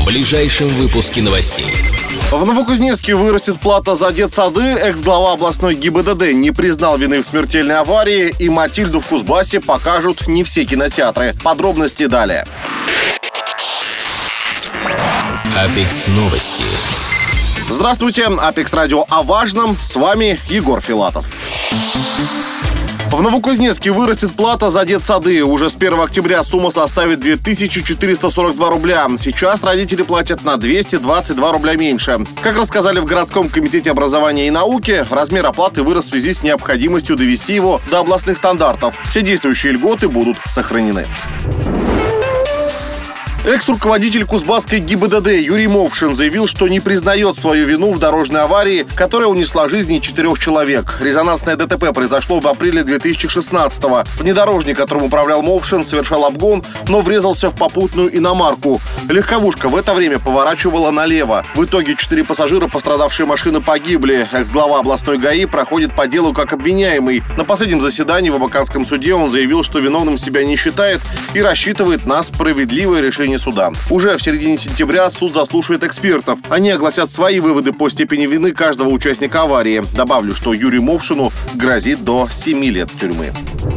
В ближайшем выпуске новостей. В Новокузнецке вырастет плата за детсады, экс-глава областной ГИБДД не признал вины в смертельной аварии, и «Матильду» в Кузбассе покажут не все кинотеатры. Подробности далее. Апекс новости. Здравствуйте, Апекс Радио о важном. С вами Егор Филатов. В Новокузнецке вырастет плата за детсады. Уже с 1 октября сумма составит 2442 рубля. Сейчас родители платят на 222 рубля меньше. Как рассказали в городском комитете образования и науки, размер оплаты вырос в связи с необходимостью довести его до областных стандартов. Все действующие льготы будут сохранены. Экс-руководитель Кузбасской ГИБДД Юрий Мовшин заявил, что не признает свою вину в дорожной аварии, которая унесла жизни 4 человек. Резонансное ДТП произошло в апреле 2016-го. Внедорожник, которым управлял Мовшин, совершал обгон, но врезался в попутную иномарку. Легковушка в это время поворачивала налево. В итоге 4 пассажира пострадавшей машины погибли. Экс-глава областной ГАИ проходит по делу как обвиняемый. На последнем заседании в Абаканском суде он заявил, что виновным себя не считает и рассчитывает на справедливое решение суда. Уже в середине сентября суд заслушает экспертов. Они огласят свои выводы по степени вины каждого участника аварии. Добавлю, что Юрию Мовшину грозит до 7 лет тюрьмы.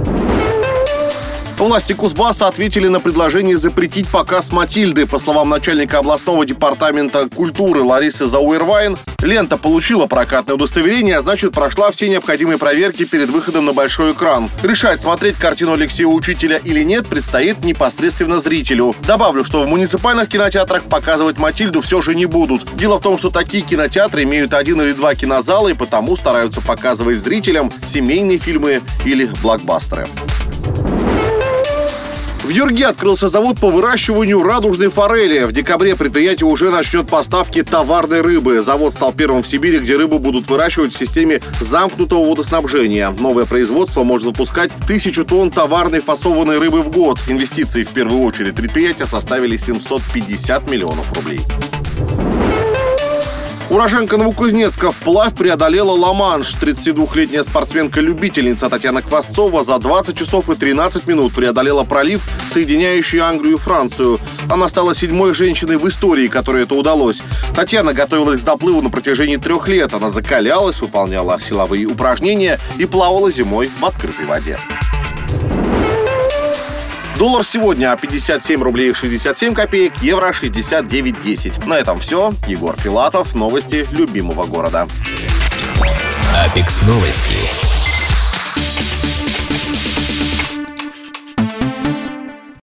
Власти Кузбасса ответили на предложение запретить показ «Матильды». По словам начальника областного департамента культуры Ларисы Зауэрвайн, лента получила прокатное удостоверение, а значит, прошла все необходимые проверки перед выходом на большой экран. Решать, смотреть картину Алексея Учителя или нет, предстоит непосредственно зрителю. Добавлю, что в муниципальных кинотеатрах показывать «Матильду» все же не будут. Дело в том, что такие кинотеатры имеют 1 или 2 кинозала и потому стараются показывать зрителям семейные фильмы или блокбастеры. В Юрге открылся завод по выращиванию радужной форели. В декабре предприятие уже начнет поставки товарной рыбы. Завод стал первым в Сибири, где рыбу будут выращивать в системе замкнутого водоснабжения. Новое производство может выпускать 1000 тонн товарной фасованной рыбы в год. Инвестиции в первую очередь предприятия составили 750 миллионов рублей. Уроженка Новокузнецка вплавь преодолела Ла-Манш. 32-летняя спортсменка-любительница Татьяна Квасцова за 20 часов и 13 минут преодолела пролив, соединяющий Англию и Францию. Она стала 7-й женщиной в истории, которой это удалось. Татьяна готовилась к заплыву на протяжении 3 лет. Она закалялась, выполняла силовые упражнения и плавала зимой в открытой воде. Доллар сегодня 57 рублей 67 копеек, евро 69,10. На этом все. Егор Филатов. Новости любимого города. Апекс новости.